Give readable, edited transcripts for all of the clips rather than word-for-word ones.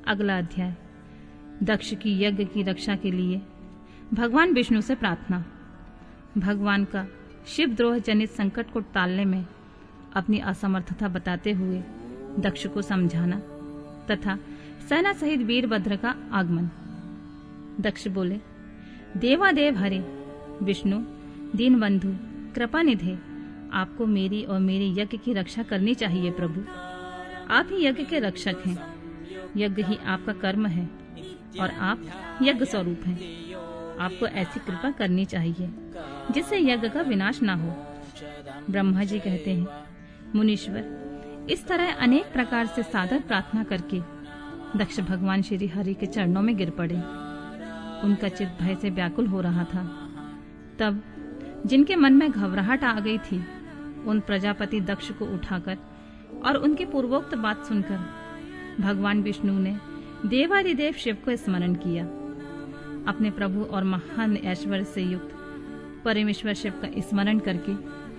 अगला अध्याय। दक्ष की यज्ञ की रक्षा के लिए भगवान विष्णु से प्रार्थना। भगवान का शिवद्रोह जनित संकट को टालने में अपनी असमर्थता बताते हुए दक्ष को समझाना तथा सेना सहित वीरभद्र का आगमन। दक्ष बोले, देवादेव हरे विष्णु दीनबंधु कृपा निधे, आपको मेरी और मेरे यज्ञ की रक्षा करनी चाहिए प्रभु। आप ही यज्ञ के रक्षक हैं, यज्ञ ही आपका कर्म है और आप यज्ञ स्वरूप हैं। आपको ऐसी कृपा करनी चाहिए जिससे यज्ञ का विनाश ना हो। ब्रह्मा जी कहते हैं, मुनीश्वर, इस तरह अनेक प्रकार से सादर प्रार्थना करके दक्ष भगवान श्री हरि के चरणों में गिर पड़े। उनका चित्त भय से व्याकुल हो रहा था। तब जिनके मन में घबराहट आ गई थी, उन प्रजापति दक्ष को उठाकर और उनकी पूर्वोक्त बात सुनकर भगवान विष्णु ने देवादिदेव शिव को स्मरण किया। अपने प्रभु और महान ऐश्वर्य से युक्त परमेश्वर शिव का स्मरण करके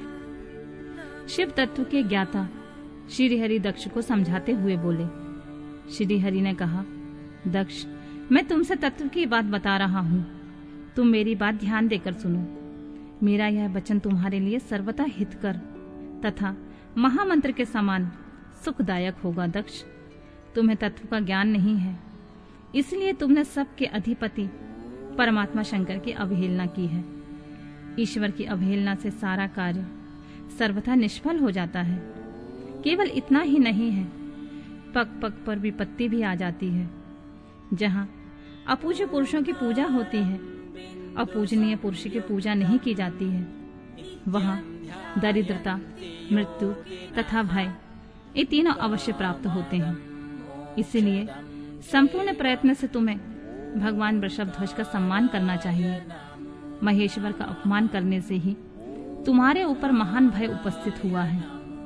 शिव तत्व के ज्ञाता श्री हरि दक्ष को समझाते हुए बोले। श्री हरि ने कहा, दक्ष, मैं तुमसे तत्व की बात बता रहा हूँ, तुम मेरी बात ध्यान देकर सुनो। मेरा यह वचन तुम्हारे लिए सर्वथा हितकर तथा महामंत्र के समान सुखदायक होगा। दक्ष, तुम्हें तत्व का ज्ञान नहीं है, इसलिए तुमने सबके अधिपति परमात्मा शंकर की अवहेलना की है। ईश्वर की अवहेलना से सारा कार्य सर्वथा निष्फल हो जाता है। केवल इतना ही नहीं है, पग पग पर विपत्ति भी आ जाती है। जहाँ अपूज्य पुरुषों की पूजा होती है, अपूजनीय पुरुष की पूजा नहीं की जाती है, वहाँ दरिद्रता, मृत्यु तथा भय, ये तीनों अवश्य प्राप्त होते हैं। इसलिए संपूर्ण प्रयत्न से तुम्हें भगवान वृषभध्वज का सम्मान करना चाहिए। महेश्वर का अपमान करने से ही तुम्हारे ऊपर महान भय उपस्थित हुआ है।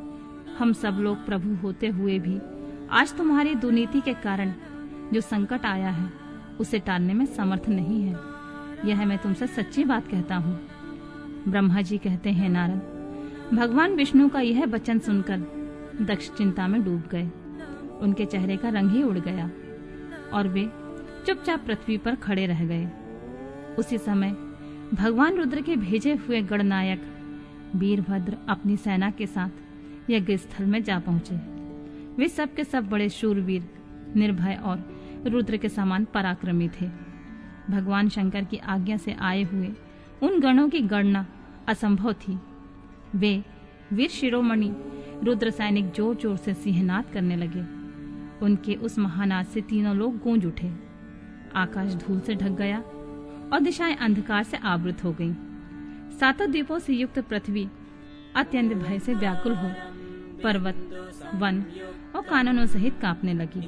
हम सब लोग प्रभु होते हुए भी आज तुम्हारी दुर्नीति के कारण जो संकट आया है, उसे टालने में समर्थ नहीं है। यह मैं तुमसे सच्ची बात कहता हूँ। ब्रह्मा जी कहते हैं, नारद, भगवान विष्णु का यह वचन सुनकर दक्ष चिंता में डूब गए। उनके चेहरे का रंग ही उड़ गया और वे चुपचाप पृथ्वी पर खड़े रह गए। उसी समय भगवान रुद्र के भेजे हुए गणनायक वीरभद्र अपनी सेना के साथ यज्ञ स्थल में जा पहुंचे। वे सब के सब बड़े शूरवीर, निर्भय और रुद्र के समान पराक्रमी थे। भगवान शंकर की आज्ञा से आए हुए उन गणों की गणना असंभव थी। वे वीर शिरोमणि रुद्र सैनिक जोर जोर से सिंहनाद करने लगे। उनके उस महानाद से तीनों लोग गूंज उठे। आकाश धूल से ढक गया और दिशाएं अंधकार से आवृत हो गईं। सातों द्वीपों से युक्त पृथ्वी अत्यंत भय से व्याकुल हो पर्वत, वन और काननों सहित कांपने लगी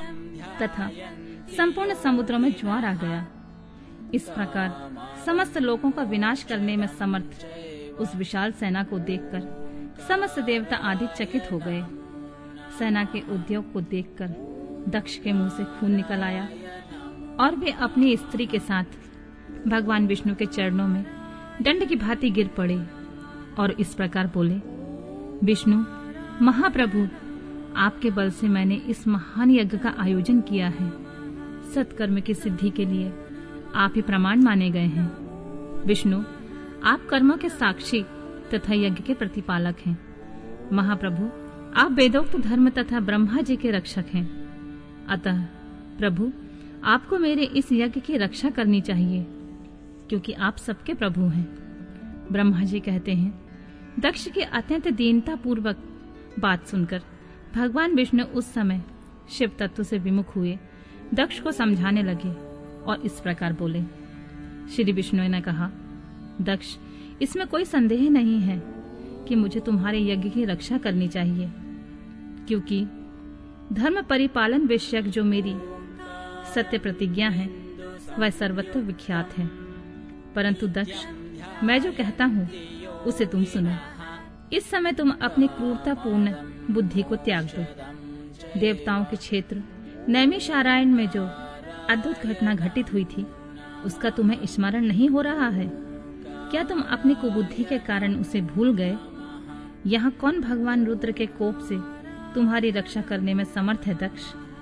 तथा संपूर्ण समुद्रों में ज्वार आ गया। इस प्रकार समस्त लोगों का विनाश करने में समर्थ उस विशाल सेना को देखकर समस्त देवता आदि चकित हो गए। सेना के उद्योग को देखकर दक्ष के मुंह से खून निकल आया और वे अपनी स्त्री के साथ भगवान विष्णु के चरणों में दंड की भांति गिर पड़े और इस प्रकार बोले, विष्णु महाप्रभु, आपके बल से मैंने इस महान यज्ञ का आयोजन किया है। सत्कर्म की सिद्धि के लिए आप ही प्रमाण माने गए हैं। विष्णु, आप कर्मों के साक्षी तथा यज्ञ के प्रतिपालक हैं। महाप्रभु, आप वेदोक्त धर्म तथा ब्रह्मा जी के रक्षक हैं। अतः प्रभु, आपको मेरे इस यज्ञ की रक्षा करनी चाहिए, क्योंकि आप सबके प्रभु हैं। ब्रह्मा जी कहते हैं, दक्ष की अत्यंत दीनता पूर्वक बात सुनकर भगवान विष्णु उस समय शिव तत्व से विमुख हुए दक्ष को समझाने लगे और इस प्रकार बोले। श्री विष्णु ने कहा, दक्ष, इसमें कोई संदेह नहीं है कि मुझे तुम्हारे यज्ञ की रक्षा करनी चाहिए, क्योंकि धर्म परिपालन विषयक जो मेरी सत्य प्रतिज्ञा है वह सर्वत्र विख्यात है। परंतु दक्ष, मैं जो कहता हूँ उसे तुम सुनो। इस समय तुम अपनी क्रूरतापूर्ण बुद्धि को त्याग दो। देवताओं के क्षेत्र नैमिषारण्य में जो अद्भुत घटना घटित हुई थी, उसका तुम्हें स्मरण नहीं हो रहा है? क्या तुम अपनी कुबुद्धि के कारण उसे भूल गए? यहाँ कौन भगवान रुद्र के कोप से तुम्हारी रक्षा करने में समर्थ है? दक्ष,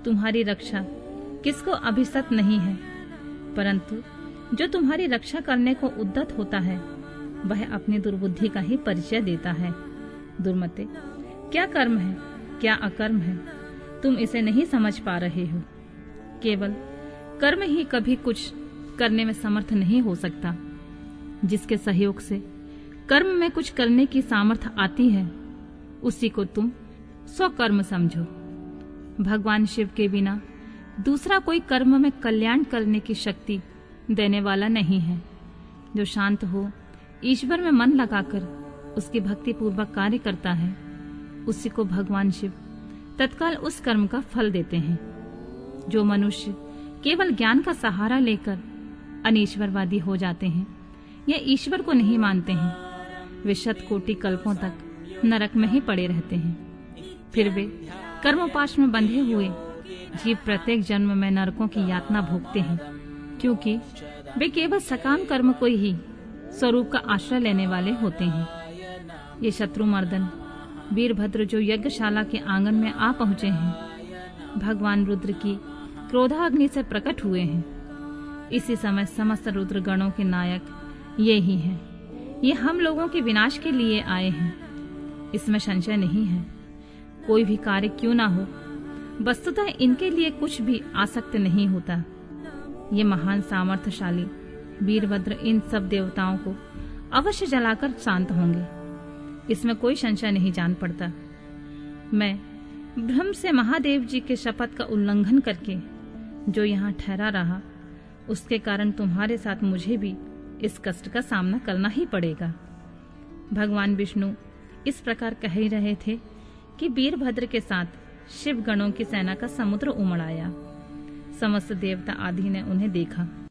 तुम्हारी रक्षा किसको अभिशत नहीं है, परंतु जो तुम्हारी रक्षा करने को उद्यत होता है वह अपनी दुर्बुद्धि का ही परिचय देता है। दुर्मते, क्या कर्म है, क्या अकर्म है, तुम इसे नहीं समझ पा रहे हो। केवल कर्म ही कभी कुछ करने में समर्थ नहीं हो सकता। जिसके सहयोग से कर्म में कुछ करने की सामर्थ्य आती है, उसी को तुम स्वकर्म समझो। भगवान शिव के बिना दूसरा कोई कर्म में कल्याण करने की शक्ति देने वाला नहीं है। जो शांत हो, ईश्वर में मन लगाकर उसकी भक्ति पूर्वक कार्य करता है, उसी को भगवान शिव तत्काल उस कर्म का फल देते हैं। जो मनुष्य केवल ज्ञान का सहारा लेकर अनीश्वरवादी हो जाते हैं या ईश्वर को नहीं मानते हैं, वे शतकोटि कल्पों तक नरक में ही पड़े रहते हैं। फिर वे कर्मपाश में बंधे हुए जीव प्रत्येक जन्म में नरकों की यातना भोगते हैं, क्योंकि वे केवल सकाम कर्म को ही स्वरूप का आश्रय लेने वाले होते हैं। ये शत्रुमर्दन वीरभद्र जो यज्ञशाला के आंगन में आ पहुंचे हैं, भगवान रुद्र की क्रोधाग्नि से प्रकट हुए हैं। इसी समय समस्त रुद्र गणों के नायक ये ही हैं। ये हम लोगों के विनाश के लिए आए हैं, इसमें संशय नहीं है। कोई भी कार्य क्यों ना हो, वस्तुतः इनके लिए कुछ भी आसक्त नहीं होता। ये महान सामर्थ्यशाली वीरभद्र इन सब देवताओं को अवश्य जलाकर शांत होंगे, इसमें कोई संशय नहीं जान पड़ता। मैं भ्रम से महादेव जी के शपथ का उल्लंघन करके जो यहाँ ठहरा रहा, उसके कारण तुम्हारे साथ मुझे भी इस कष्ट का सामना करना ही पड़ेगा। भगवान विष्णु इस प्रकार कह ही रहे थे कि वीरभद्र के साथ शिव गणों की सेना का समुद्र उमड़ आया। समस्त देवता आदि ने उन्हें देखा।